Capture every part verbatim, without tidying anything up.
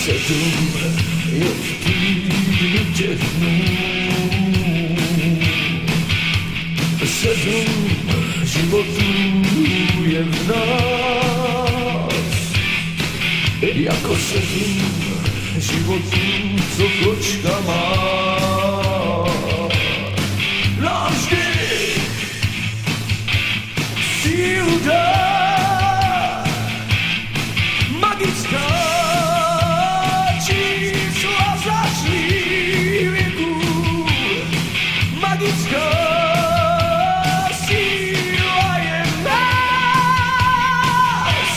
Sedm je v týdnu těch dnů. Sedm životů je v nás. Jako sedm životů, co kočka má. Navždy sílu dá magická čísla začný věku. Magická síla je nás.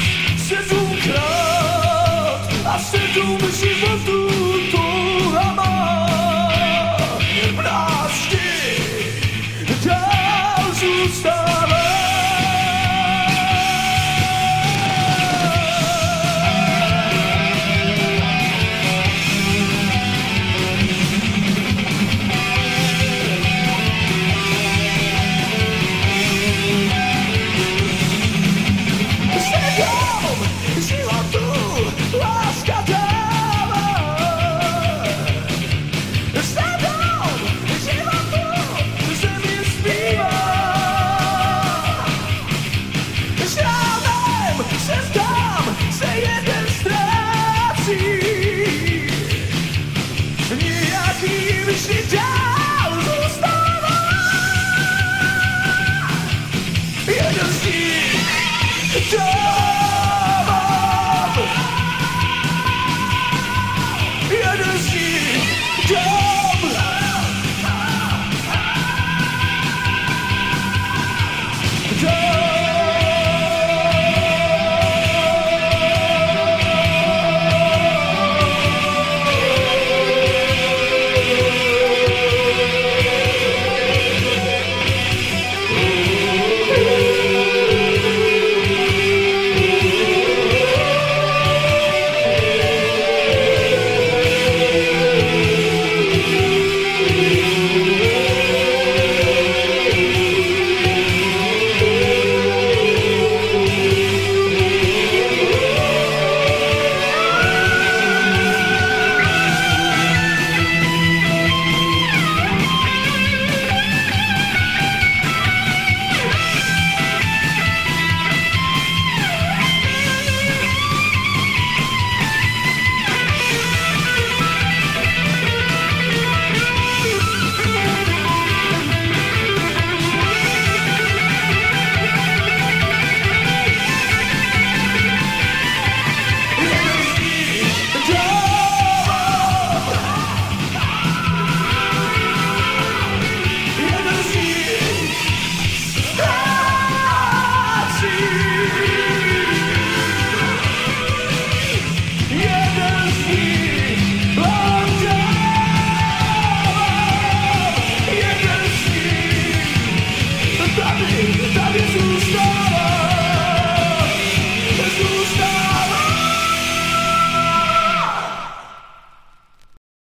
Sedmkrát a sedm životů touha má. V nás vždy dál zůstává. Jeden z nich